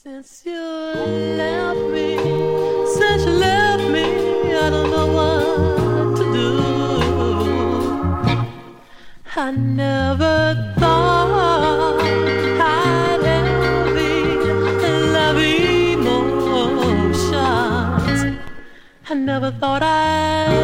Since you left me, since you left me, I don't know what to do. I never thought I'd ever love emotions. I never thought I'd